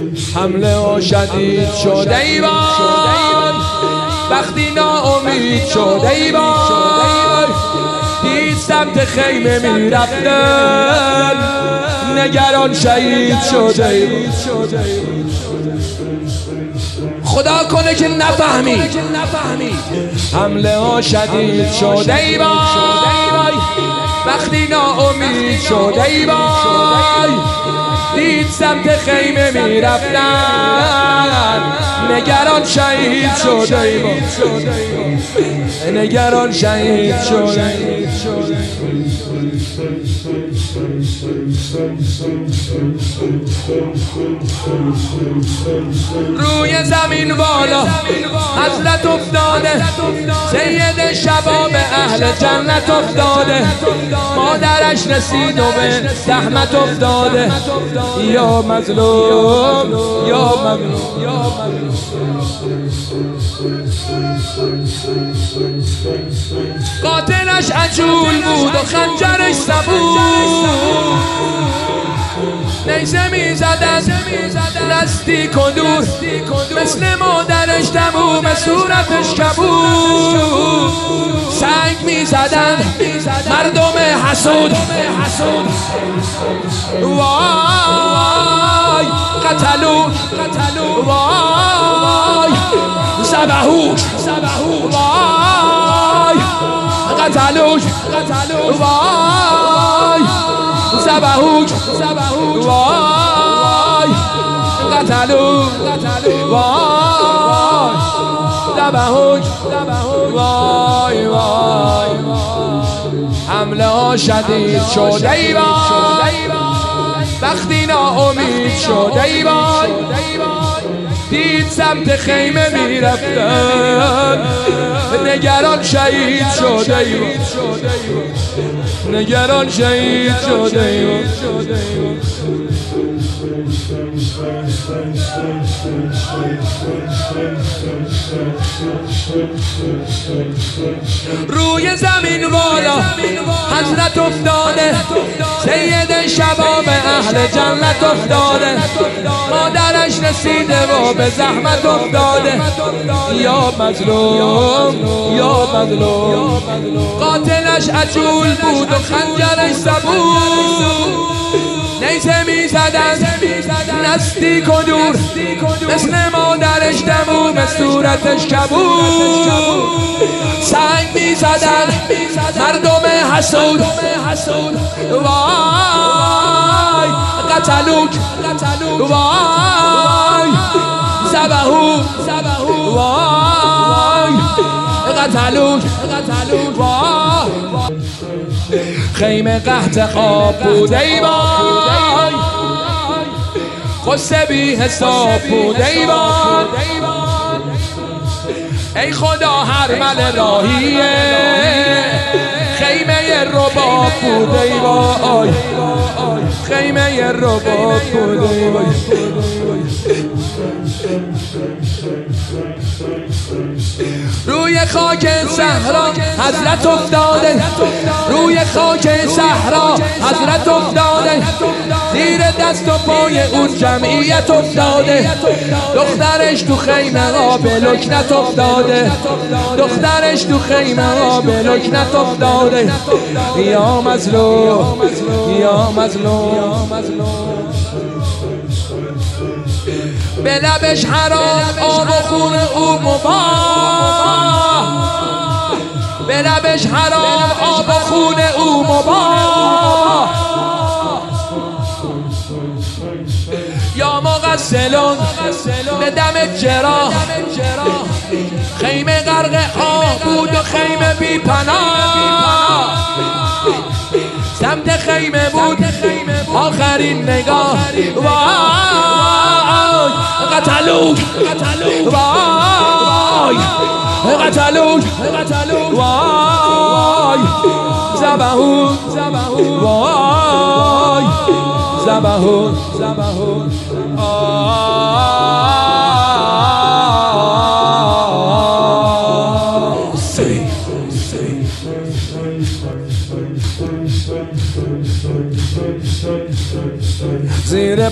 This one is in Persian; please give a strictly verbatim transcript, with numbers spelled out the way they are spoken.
حمله ها شدید شده ای وای، وقتی ناامید شده ای وای، دید سمت خیمه می رفتن، نگران شهید شده ای وای. خدا کنه که نفهمی. حمله ها شدید شده ای وای، وقتی ناامید شده ای وای، دید سمت خیمه می رفتن، نگران شهید شده ای وای، نگران شهید شده ای. روی زمین بالا حضرت افتاده، سید شباب اهل جنت افتاده، مادرش رسید و به زحمت افتاده. یا مظلوم یا مظلوم یا مظلوم. قاتلش عجول بود و خنجرش صبور، نیزه می زدن نزدیک و دور، مثل مادرش تموم صورتش کبود. سنگ می زدن مردم حسود، وای قتلوک، وای ذبحوک، وای قتلوک، وای ذبحوک، وای قتلوک، وای ذبحوک، وای وای. حمله ها شدید شده ای وای، وقتی ناامید شده ای وای، دید سمت خیمه می رفتن، نگران شهید شده ای وای، نگران شهید شده ای وای. روی زمین بالا حضرت افتاده، سید شباب اهل جنت افتاده، مادرش رسیده و به زحمت افتاده. یا مظلوم یا مظلوم. قاتلش عجول بود و خنجرش صبور، نیزه می زدن نزدیک و دور، مثل مادرش تموم صورتش کبود. سنگ می زدن مردم حسود، وای قتلوک، وای ذبحوک، وای قتلوک، وای. خیمه قحط خواب بود ای وای، قصه بی حساب بود ای وای، ای خدا هر مل راهیه، خیمه رباب بود ای وای، خیمه رباب بود ای وای. روی خاک صحرا حضرت افتاده، روی خاک صحرا حضرت افتاده، زیر دست و پای اون جمعیت افتاده. دخترش تو خیمه ها به لکنت افتاده، دخترش تو خیمه ها به لکنت افتاده. یا مظلوم یا مظلوم. به لبش حرام آب و خون او مباح، به لبش حرام آب و خون او مباح. یا مغسلون به دم جراح، خیمه غرق آب بود و خیمه بی پناه. سمت خیمه بود آخرین نگاه، وای قتلوک، وای قتلوک، وای ذبحوک، وای ذبحوک. زیر